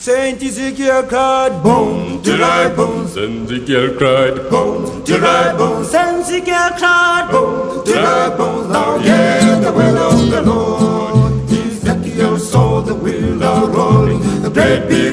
Saint Ezekiel cried, boom, to thy bones. Saint Ezekiel cried, Boom, to thy bones. Saint Ezekiel cried, boom, to thy bones. Now hear the will of the Lord. Ezekiel saw the wheel a rolling, the great big